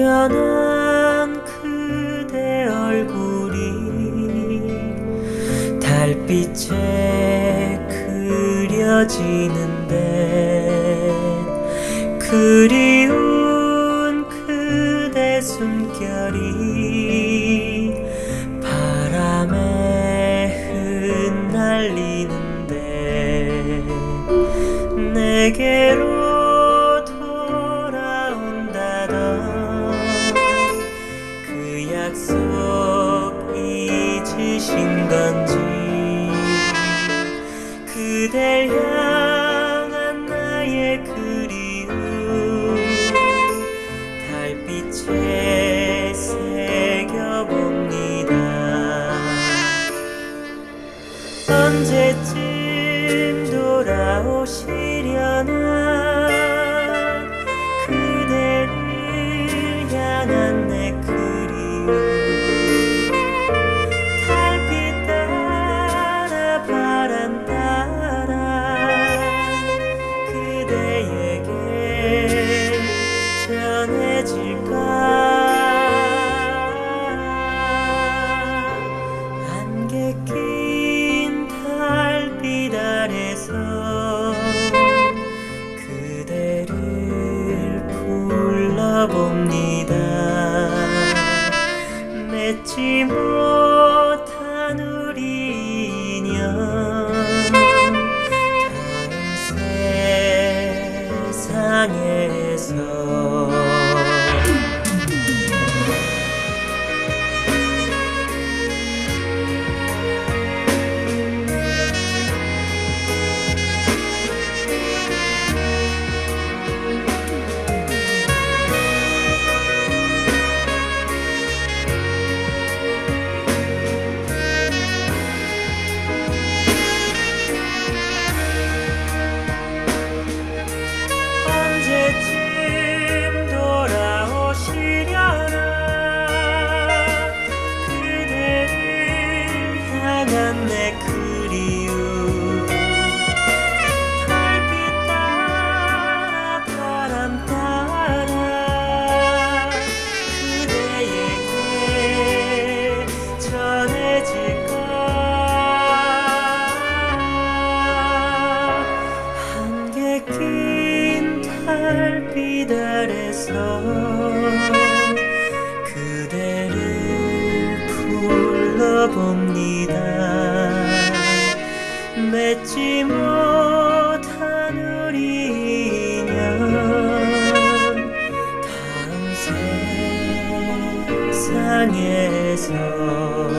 아련한 그대 얼굴이 달빛에 그려지는데 그리운 그대 숨결이 바람에 흩날리는데 내게로 돌아온다던 그 약속 잊으신 건지 그댈 향한 나의 그리움 달빛에 새겨봅니다. 언제쯤 돌아오시려나 그대를 향한 내 그리움 달빛 따라 바람 따라 그대에게 전해질까. 안개 낀 달빛 아래서 그대를 불러봅니다. 맺지 못한 우리 인연 다음 세상에서 언제쯤 돌아오시려나 그대를 향한 내 그리움 달빛 따라 바람 따라 그대에게 전해질까. 안개 낀 달빛 아래서 그대를 불러봅니다. 맺지 못한 우리 인연 다음 세상에서